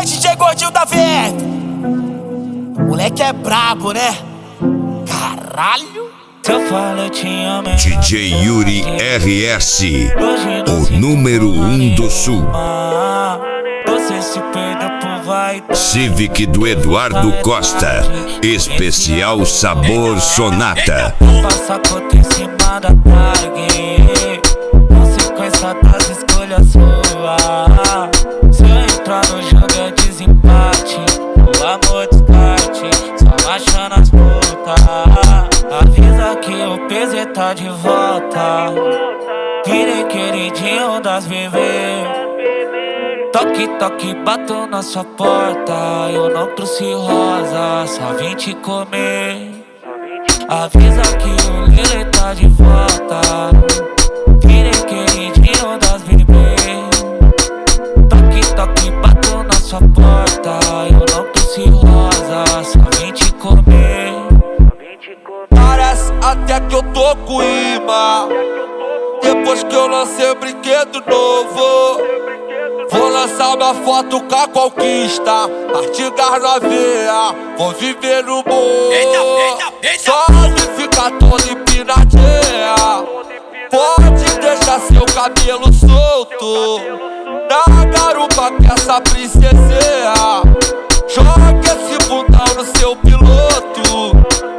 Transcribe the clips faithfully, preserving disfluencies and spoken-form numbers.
D J Gordinho da Verde. Moleque é brabo, né? Caralho. Se eu falo eu te amo, D J Yuri R S, o número um do sul. Você se perdeu por vaidade. Civic do Eduardo Costa, especial sabor sonata. Passa a conta em cima da tag, consequência das escolhas suas. Se eu entrar no jogo é desempate, o amor descarte, só baixando as putas. Avisa que o P Z tá de volta. Virei queridinho das bebês. Toque, toque, bato na sua porta. Eu não trouxe rosa, só vim te comer. Avisa que o Lili tá de volta. Virei queridinho das bebês. Toque, toque, bato na sua porta. Eu não trouxe rosa, só vim te comer. Parece até que eu tô com imã. Depois que eu lancei o brinquedo novo, vou lançar minha foto com a conquista. Artigas na veia, vou viver no morro. Só me fica todo empinadinha. Pode deixar seu cabelo solto na garupa que essa princesinha. Joga esse bundão no seu piloto.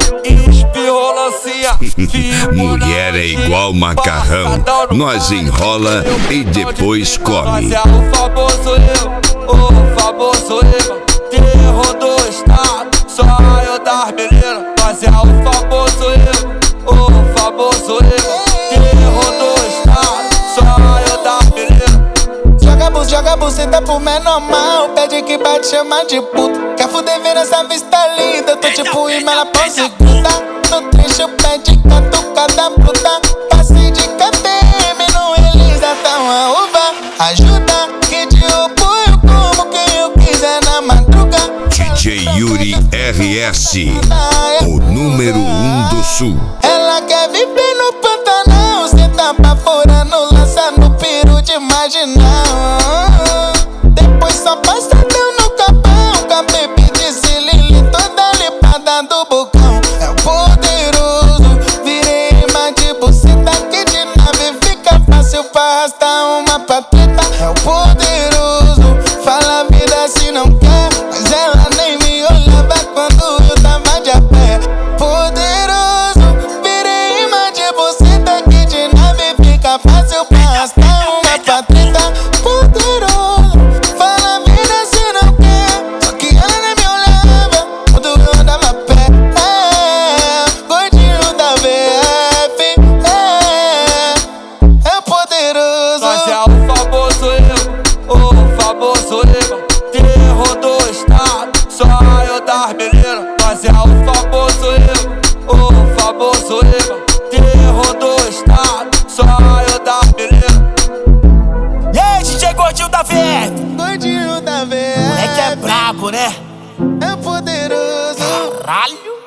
Mulher é igual macarrão, nós enrola e depois come. Nós é o famoso eu, o famoso eu, terror do estado, só eu das meninas. Nós é o famoso eu, o famoso eu, terror do estado, só eu das meninas. Joga bus, joga buceta pro menor mal, pede que bate, chama de puta. Quer fuder ver essa vista linda, tô tipo imã na pose gruda. No trecho pede catucada bruta. Passe de K P M no Elisa, tá uma uva. Ajuda que te apoio como quem eu quiser na madruga. D J Yuri R S, o número um do sul. Ela quer viver no Pantanal, cê tá baforando, lançando peru de marginal. Depois só passadão no capão, com a baby de Cilili toda limpada do bocão. É o poderoso, virei imã de buceta que de nave fica fácil pra arrastar uma patreta. É o poderoso, fala a vida se não quer, mas ela nem me olhava quando eu tava de a pé. Poderoso, virei imã de buceta que de nave fica fácil pra arrastar uma patreta. Poderoso, fala a vida se não quer, só que ela nem me olhava quando eu andava a pé. É, gordinho da V F, é, é poderoso. Nós é o famoso eu, o famoso eu, terror do estado, só eu das meninas. Nós é o famoso eu, o famoso eu, terror do estado, só eu das meninas. E aí, D J Gordinho da Verde. Gordinho da V F, Moleque é brabo, né? é poderoso. Caralho.